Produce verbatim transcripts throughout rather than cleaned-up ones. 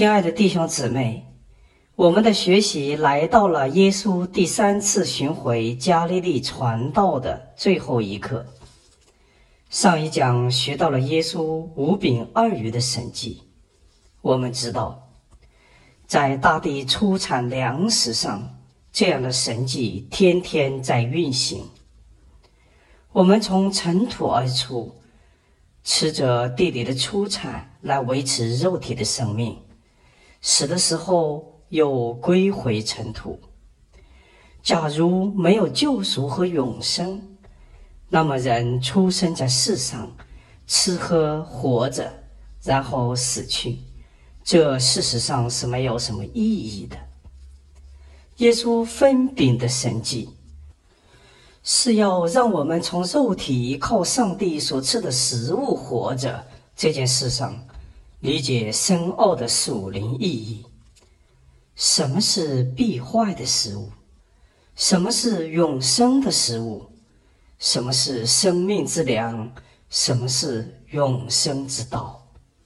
亲爱的弟兄姊妹，我们的学习来到了耶稣第三次巡回加利利传道的最后一课。上一讲学到了耶稣五饼二鱼的神迹。我们知道，在大地出产粮食上，这样的神迹天天在运行。我们从尘土而出，吃着地里的出产来维持肉体的生命，死的时候又归回尘土。假如没有救赎和永生，那么人出生在世上，吃喝活着，然后死去，这事实上是没有什么意义的。耶稣分饼的神迹，是要让我们从肉体靠上帝所赐的食物活着这件事上理解深奥的属灵意义。什么是必坏的食物？什么是永生的食物？什么是生命之粮？什么是永生之道？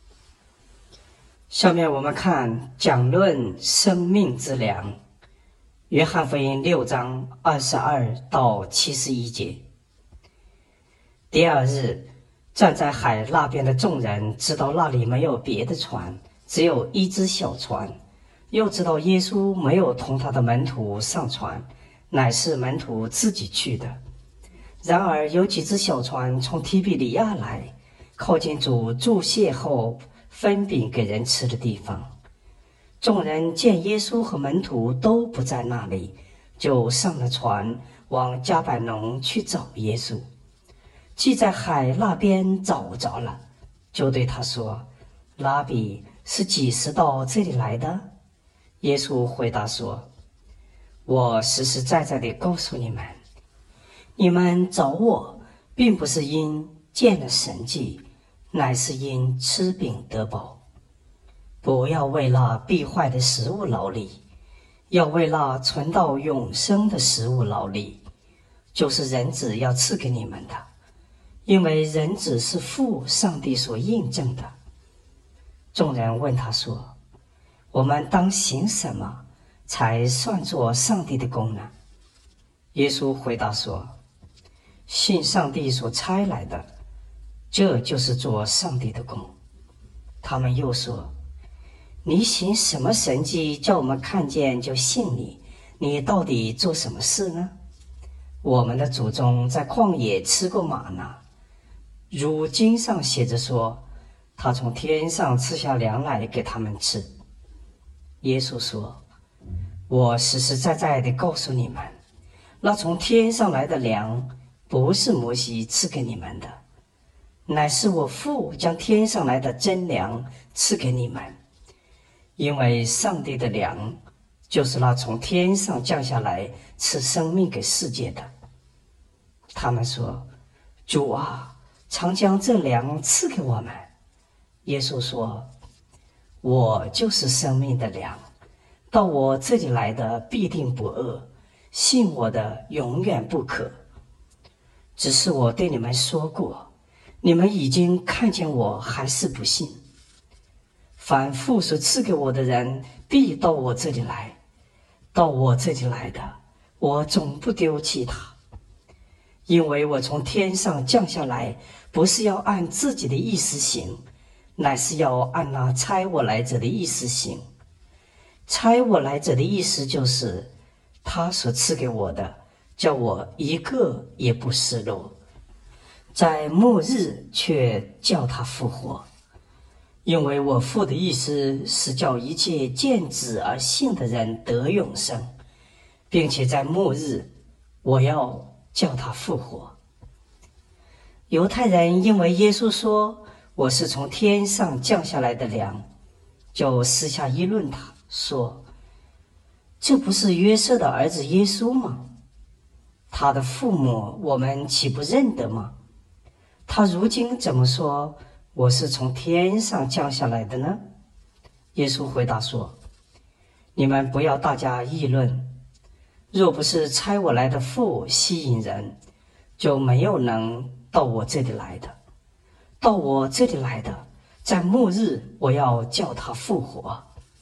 下面我们看讲论生命之粮，约翰福音六章二十二到七十一节。第二日，站在海那边的众人知道那里没有别的船，只有一只小船，又知道耶稣没有同他的门徒上船，乃是门徒自己去的。然而有几只小船从提比里亚来，靠近主祝谢后分饼给人吃的地方。众人见耶稣和门徒都不在那里，就上了船，往迦百农去找耶稣。既在海那边找着了，就对他说：拉比，是几时到这里来的？耶稣回答说：我实实在在地告诉你们，你们找我，并不是因见了神迹，乃是因吃饼得饱。不要为那必坏的食物劳力，要为那存到永生的食物劳力，就是人子要赐给你们的，因为人子是父上帝所印证的。众人问他说：我们当行什么才算作上帝的功呢？耶稣回答说：信上帝所差来的，这就是做上帝的功。他们又说：你行什么神迹叫我们看见就信你？你到底做什么事呢？我们的祖宗在旷野吃过玛纳，如经上写着说，他从天上赐下粮来给他们吃。耶稣说：我实实在在地告诉你们，那从天上来的粮不是摩西赐给你们的，乃是我父将天上来的真粮赐给你们。因为上帝的粮就是那从天上降下来赐生命给世界的。他们说：主啊，常将这粮赐给我们。耶稣说：我就是生命的粮，到我这里来的必定不饿，信我的永远不渴。只是我对你们说过，你们已经看见我，还是不信。凡父所赐给我的人，必到我这里来，到我这里来的，我总不丢弃他。因为我从天上降下来，不是要按自己的意思行，乃是要按那差我来者的意思行。差我来者的意思就是，他所赐给我的，叫我一个也不失落，在末日却叫他复活。因为我父的意思是叫一切见子而信的人得永生，并且在末日我要叫他复活。犹太人因为耶稣说我是从天上降下来的粮，就私下议论他，说：这不是约瑟的儿子耶稣吗？他的父母我们岂不认得吗？他如今怎么说我是从天上降下来的呢？耶稣回答说：你们不要大家议论，若不是差我来的父吸引人，就没有能到我这里来的。到我这里来的，在末日我要叫他复活。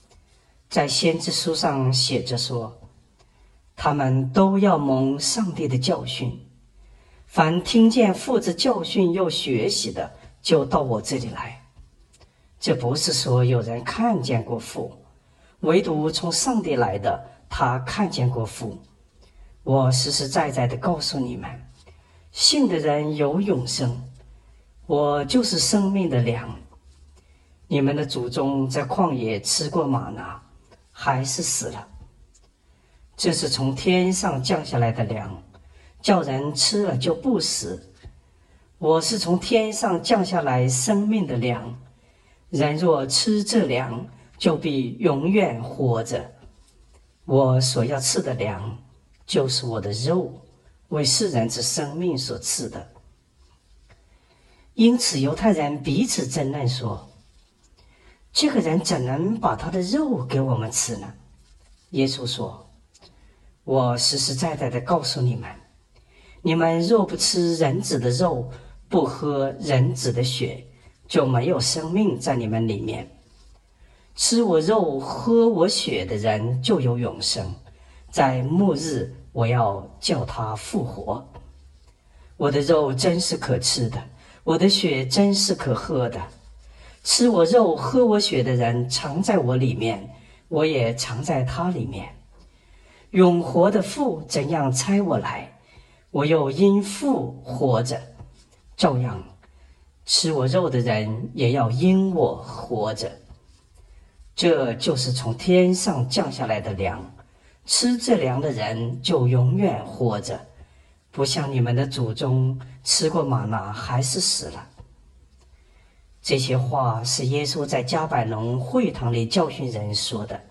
在先知书上写着说，他们都要蒙上帝的教训。凡听见父子教训又学习的，就到我这里来。这不是说有人看见过父，唯独从上帝来的，他看见过父。我实实在在地告诉你们，信的人有永生。我就是生命的粮。你们的祖宗在旷野吃过玛拿，还是死了。这是从天上降下来的粮，叫人吃了就不死。我是从天上降下来生命的粮，人若吃这粮，就必永远活着。我所要吃的粮，就是我的肉，为世人之生命所赐的。因此犹太人彼此争论说，这个人怎能把他的肉给我们吃呢？耶稣说，我实实在在地告诉你们，你们若不吃人子的肉，不喝人子的血，就没有生命在你们里面。吃我肉喝我血的人就有永生，在末日我要叫他复活。我的肉真是可吃的，我的血真是可喝的。吃我肉喝我血的人藏在我里面，我也藏在他里面。永活的父怎样差我来，我又因父活着，照样吃我肉的人也要因我活着。这就是从天上降下来的粮，吃这粮的人就永远活着，不像你们的祖宗吃过玛拿还是死了。这些话是耶稣在迦百农会堂里教训人说的。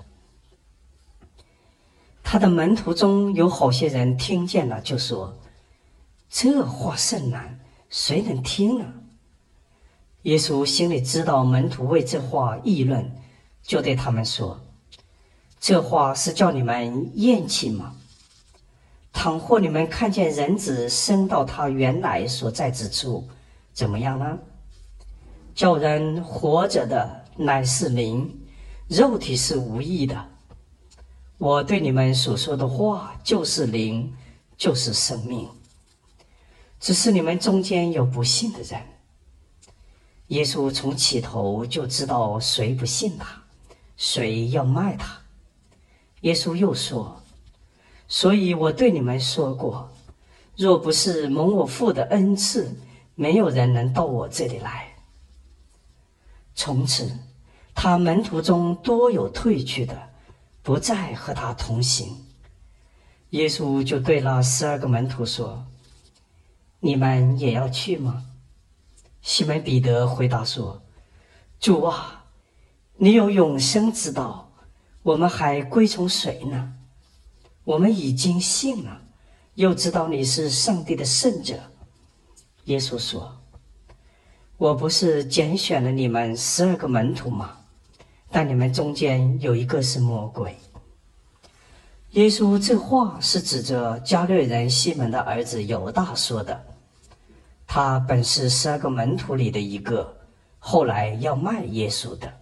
他的门徒中有好些人听见了，就说，这话甚难，谁能听呢？耶稣心里知道门徒为这话议论，就对他们说，这话是叫你们厌弃吗？倘或你们看见人子升到他原来所在之处，怎么样呢？叫人活着的乃是灵，肉体是无益的。我对你们所说的话就是灵，就是生命。只是你们中间有不信的人。耶稣从起头就知道谁不信他，谁要卖他。耶稣又说，所以我对你们说过，若不是蒙我父的恩赐，没有人能到我这里来。从此他门徒中多有退去的，不再和他同行。耶稣就对那十二个门徒说，你们也要去吗？西门彼得回答说，主啊，你有永生之道，我们还归从谁呢？我们已经信了，又知道你是上帝的圣者。耶稣说，我不是拣选了你们十二个门徒吗？但你们中间有一个是魔鬼。耶稣这话是指着加略人西门的儿子犹大说的，他本是十二个门徒里的一个，后来要卖耶稣的。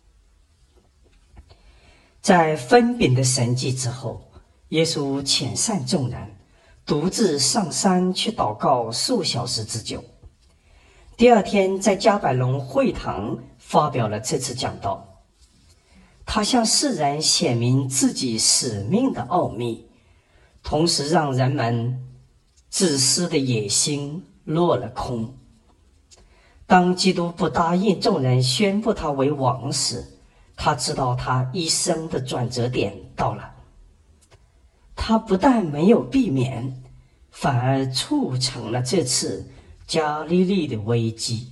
在分饼的神迹之后，耶稣遣散众人，独自上山去祷告数小时之久。第二天在迦百农会堂发表了这次讲道，他向世人显明自己使命的奥秘，同时让人们自私的野心落了空。当基督不答应众人宣布他为王时，他知道他一生的转折点到了。他不但没有避免，反而促成了这次加利利的危机。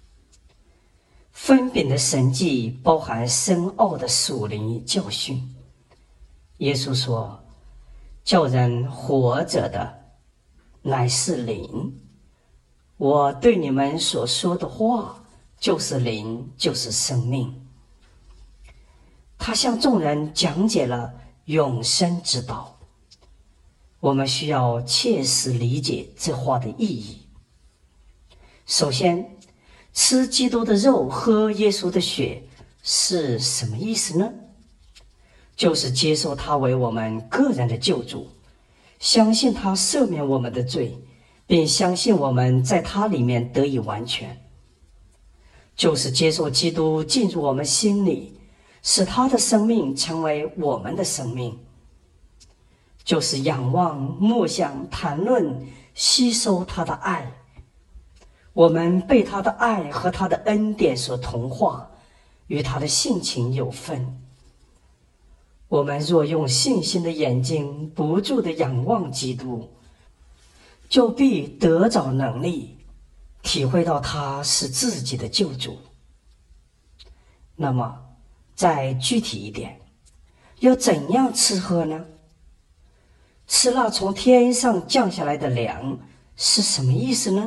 分饼的神迹包含深奥的属灵教训。耶稣说，叫人活着的乃是灵。我对你们所说的话就是灵，就是生命。他向众人讲解了永生之道。我们需要切实理解这话的意义。首先，吃基督的肉，喝耶稣的血是什么意思呢？ 就是接受他为我们个人的救主，相信他赦免我们的罪，并相信我们在他里面得以完全，就是接受基督进入我们心里，使他的生命成为我们的生命，就是仰望、默想、谈论、吸收他的爱。我们被他的爱和他的恩典所同化，与他的性情有分。我们若用信心的眼睛不住地仰望基督，就必得着能力，体会到他是自己的救主。那么再具体一点，要怎样吃喝呢？吃那从天上降下来的粮是什么意思呢？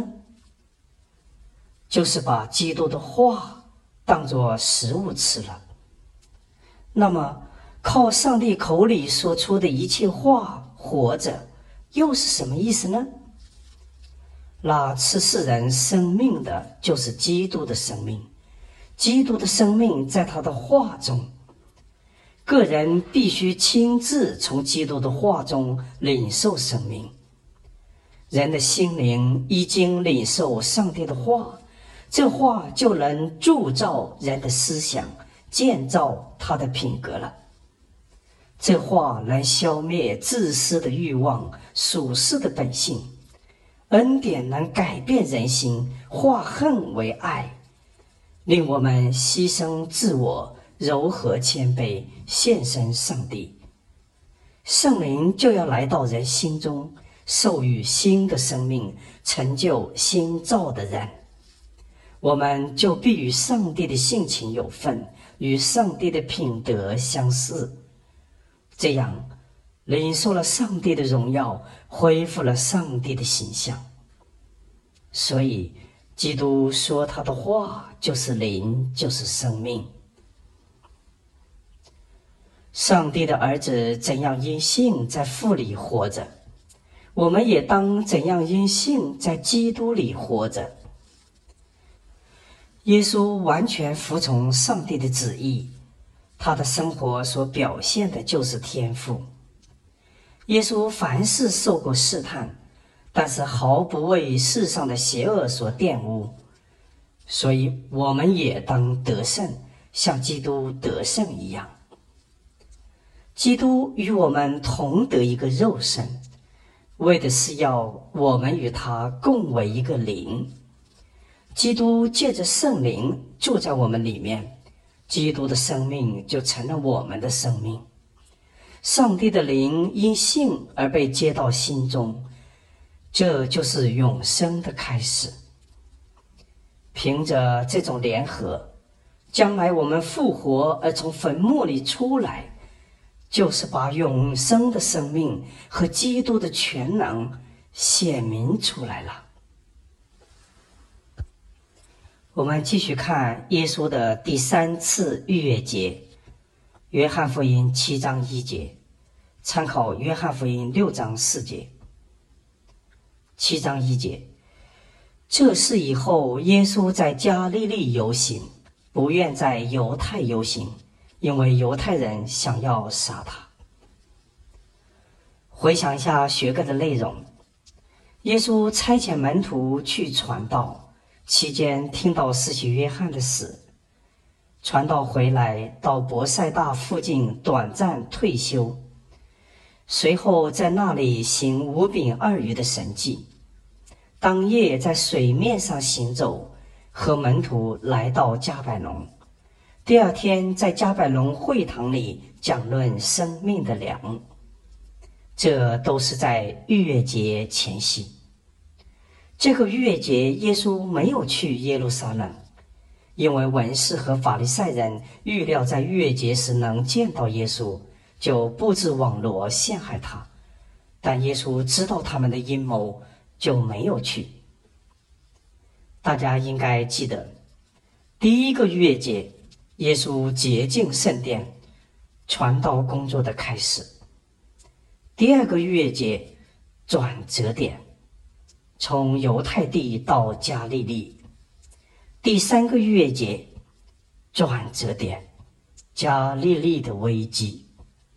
就是把基督的话当作食物吃了。那么靠上帝口里说出的一切话活着又是什么意思呢？那吃世人生命的就是基督的生命，基督的生命在他的话中，个人必须亲自从基督的话中领受生命。人的心灵一经领受上帝的话，这话就能铸造人的思想，建造他的品格了。这话能消灭自私的欲望、属世的本性，恩典能改变人心，化恨为爱，令我们牺牲自我，柔和谦卑，献身上帝。圣灵就要来到人心中，授予新的生命，成就新造的人。我们就必与上帝的性情有分，与上帝的品德相似，这样领受了上帝的荣耀，恢复了上帝的形象。所以基督说他的话就是灵，就是生命。上帝的儿子怎样因信在父里活着，我们也当怎样因信在基督里活着。耶稣完全服从上帝的旨意，他的生活所表现的就是天父。耶稣凡事受过试探，但是毫不为世上的邪恶所玷污，所以我们也当得胜，像基督得胜一样。基督与我们同得一个肉身，为的是要我们与他共为一个灵。基督借着圣灵住在我们里面，基督的生命就成了我们的生命。上帝的灵因信而被接到心中，这就是永生的开始。凭着这种联合，将来我们复活而从坟墓里出来，就是把永生的生命和基督的全能显明出来了。我们继续看耶稣的第三次逾越节，约翰福音七章一节，参考约翰福音六章四节。七章一节，这事以后，耶稣在加利利游行，不愿在犹太游行，因为犹太人想要杀他。回想一下学课的内容，耶稣差遣门徒去传道，期间听到施洗约翰的死，传道回来到伯赛大附近短暂退休，随后在那里行五饼二鱼的神迹。当夜在水面上行走，和门徒来到迦百农。第二天在迦百农会堂里讲论生命的粮。这都是在逾越节前夕。这个逾越节耶稣没有去耶路撒冷，因为文士和法利赛人预料在逾越节时能见到耶稣，就布置网罗陷害他。但耶稣知道他们的阴谋，就没有去。大家应该记得，第一个逾越节，耶稣洁净圣殿，传道工作的开始。第二个逾越节，转折点，从犹太地到加利利。第三个逾越节，转折点，加利利的危机。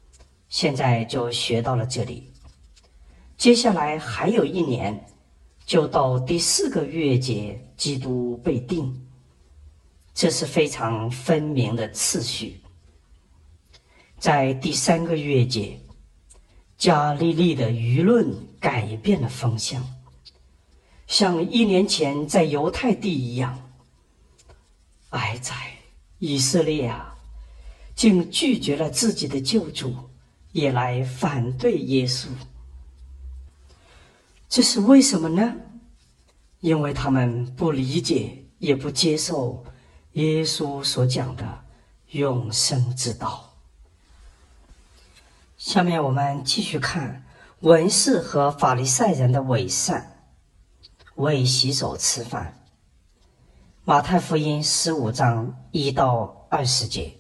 现在就学到了这里。接下来还有一年，就到第四个月节，基督被定。这是非常分明的次序。在第三个月节，加利利的舆论改变了风向，像一年前在犹太地一样。哀哉，以色列啊，竟拒绝了自己的救主，也来反对耶稣。这是为什么呢？因为他们不理解也不接受耶稣所讲的永生之道。下面我们继续看文士和法利赛人的伪善，为洗手吃饭。马太福音十五章一到二十节。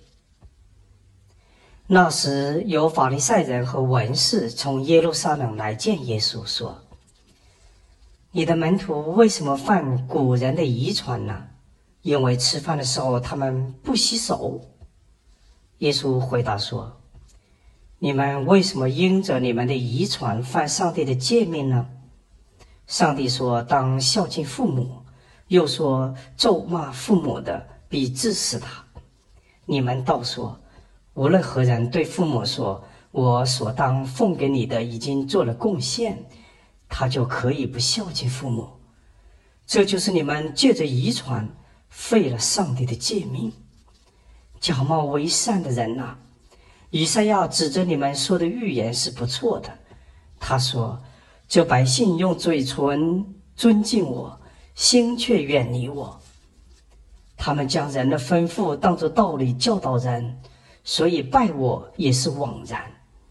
那时有法利赛人和文士从耶路撒冷来见耶稣，说：你的门徒为什么犯古人的遗传呢？因为吃饭的时候他们不洗手。耶稣回答说：你们为什么因着你们的遗传犯上帝的诫命呢？上帝说当孝敬父母，又说咒骂父母的必治死他。你们倒说，无论何人对父母说，我所当奉给你的已经做了贡献，他就可以不孝敬父母。这就是你们借着遗传废了上帝的诫命。假冒为善的人啊，以赛亚指着你们说的预言是不错的。他说，这百姓用嘴唇尊敬我，心却远离我。他们将人的吩咐当作道理教导人，所以拜我也是枉然。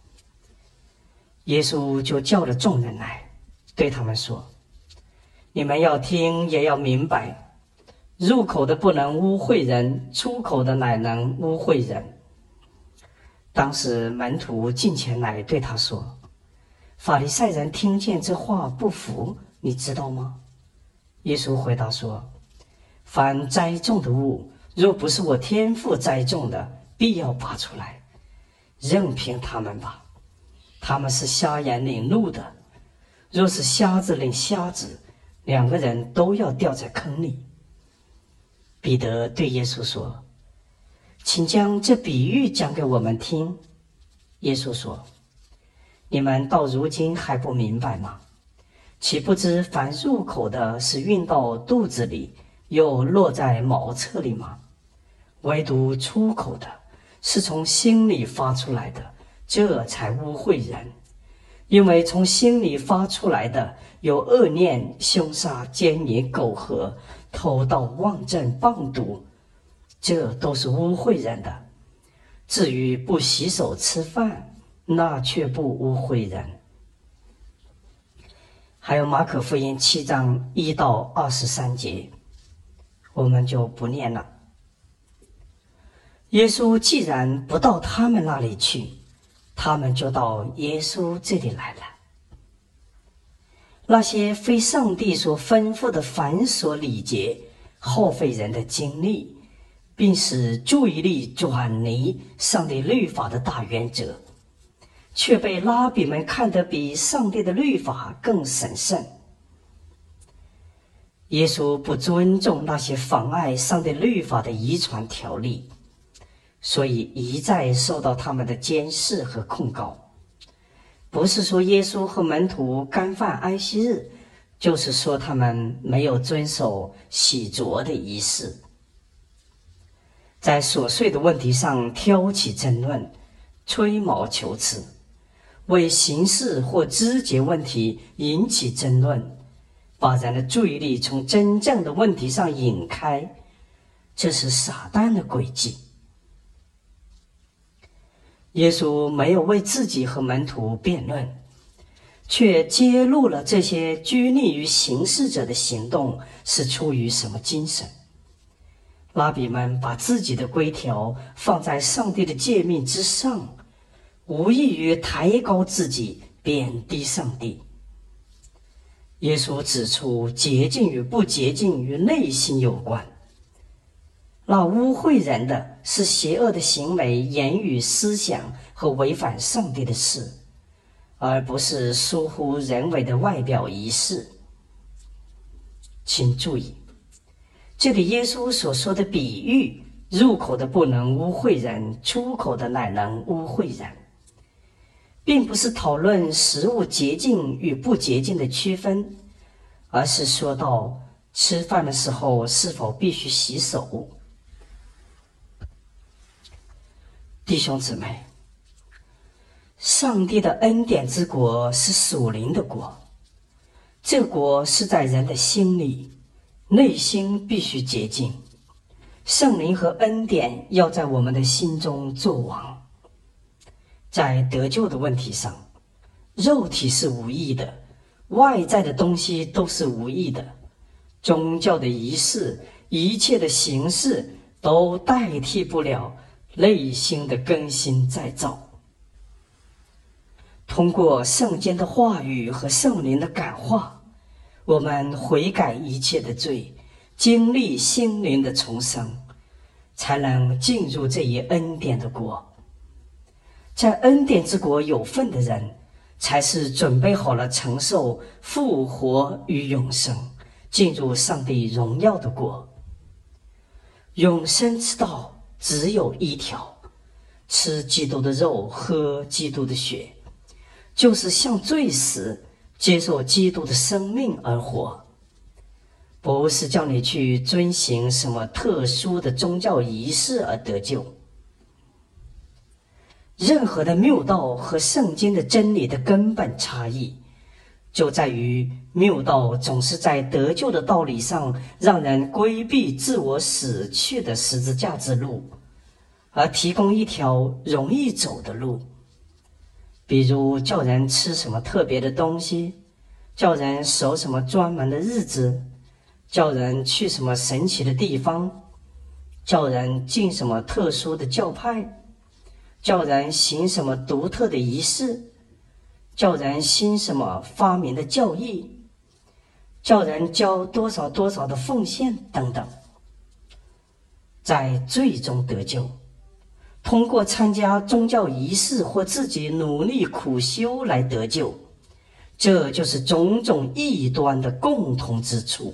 耶稣就叫了众人来，对他们说：你们要听也要明白，入口的不能污秽人，出口的乃能污秽人。当时门徒进前来对他说：法利赛人听见这话不服，你知道吗？耶稣回答说：凡栽种的物，若不是我天父栽种的，必要拔出来。任凭他们吧，他们是瞎眼领路的。若是瞎子领瞎子，两个人都要掉在坑里。彼得对耶稣说：请将这比喻讲给我们听。耶稣说：你们到如今还不明白吗？岂不知凡入口的是运到肚子里，又落在茅厕里吗？唯独出口的是从心里发出来的，这才污秽人。因为从心里发出来的有恶念、凶杀、奸淫、苟合、偷盗、妄证、谤赌，这都是污秽人的。至于不洗手吃饭，那却不污秽人。还有马可福音七章一到二十三节，我们就不念了。耶稣既然不到他们那里去，他们就到耶稣这里来了。那些非上帝所吩咐的繁琐礼节，耗费人的精力，并使注意力转离上帝律法的大原则，却被拉比们看得比上帝的律法更神圣。耶稣不尊重那些妨碍上帝律法的遗传条例，所以一再受到他们的监视和控告。不是说耶稣和门徒干犯安息日，就是说他们没有遵守洗濯的仪式。在琐碎的问题上挑起争论，吹毛求疵，为形式或枝节问题引起争论，把人的注意力从真正的问题上引开，这是撒旦的诡计。耶稣没有为自己和门徒辩论，却揭露了这些拘泥于形式者的行动是出于什么精神。拉比们把自己的规条放在上帝的诫命之上，无异于抬高自己，贬低上帝。耶稣指出，洁净与不洁净与内心有关。 那污秽人的是邪恶的行为、言语、思想和违反上帝的事，而不是疏忽人为的外表仪式。请注意，这里耶稣所说的比喻，入口的不能污秽人，出口的乃能污秽人，并不是讨论食物洁净与不洁净的区分，而是说到吃饭的时候是否必须洗手。弟兄姊妹，上帝的恩典之国是属灵的国，这国是在人的心里，内心必须洁净，圣灵和恩典要在我们的心中作王。在得救的问题上，肉体是无益的，外在的东西都是无益的，宗教的仪式，一切的形式都代替不了内心的更新再造。通过圣经的话语和圣灵的感化，我们悔改一切的罪，经历心灵的重生，才能进入这一恩典的国。在恩典之国有份的人，才是准备好了承受复活与永生，进入上帝荣耀的国。永生之道只有一条，吃基督的肉，喝基督的血，就是向罪死，接受基督的生命而活。不是叫你去遵行什么特殊的宗教仪式而得救。任何的谬道和圣经的真理的根本差异，就在于谬道总是在得救的道理上让人规避自我死去的十字架之路，而提供一条容易走的路。比如叫人吃什么特别的东西，叫人守什么专门的日子，叫人去什么神奇的地方，叫人进什么特殊的教派，叫人行什么独特的仪式，叫人兴什么发明的教义，叫人交多少多少的奉献等等。在最终得救，通过参加宗教仪式或自己努力苦修来得救，这就是种种异端的共同之处。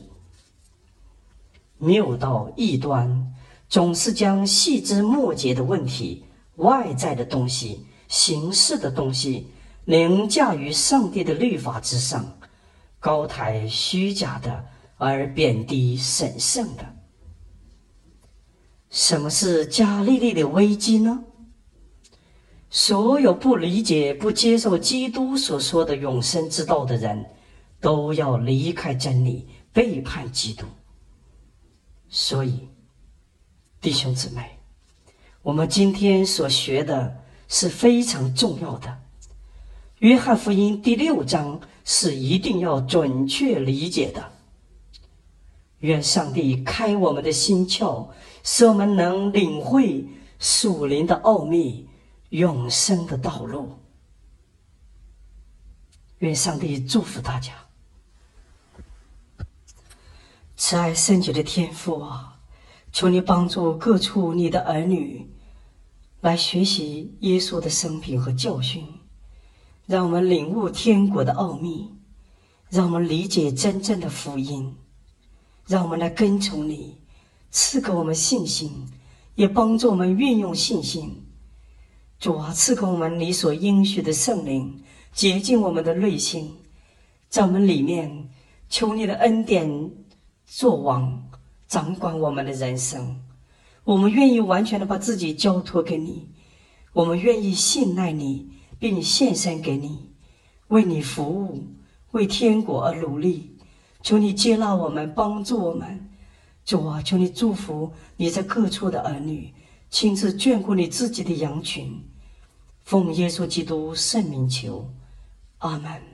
谬道异端总是将细枝末节的问题，外在的东西，形式的东西，凌驾于上帝的律法之上，高抬虚假的，而贬低神圣的。什么是加利利的危机呢？所有不理解、不接受基督所说的永生之道的人，都要离开真理，背叛基督。所以，弟兄姊妹，我们今天所学的是非常重要的。约翰福音第六章是一定要准确理解的。愿上帝开我们的心窍，使我们能领会属灵的奥秘，永生的道路。愿上帝祝福大家。慈爱圣洁的天父啊，求你帮助各处你的儿女来学习耶稣的生平和教训，让我们领悟天国的奥秘，让我们理解真正的福音，让我们来跟从你，赐给我们信心，也帮助我们运用信心。主啊，赐给我们你所应许的圣灵，洁净我们的内心，在我们里面求你的恩典作王，掌管我们的人生。我们愿意完全的把自己交托给你，我们愿意信赖你，并献身给你，为你服务，为天国而努力。求你接纳我们，帮助我们。主啊，求你祝福你在各处的儿女，亲自眷顾你自己的羊群。奉耶稣基督圣名求，阿们。